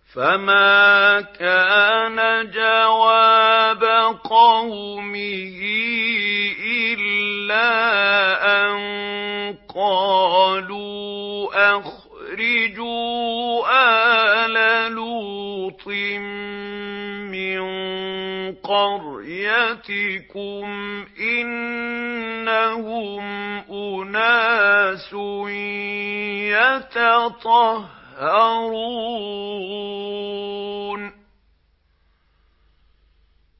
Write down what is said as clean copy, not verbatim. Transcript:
فما كان جواب قومه إلا أن قالوا أخرجوا آل لوط من قريتكم إنهم أناس يتطهرون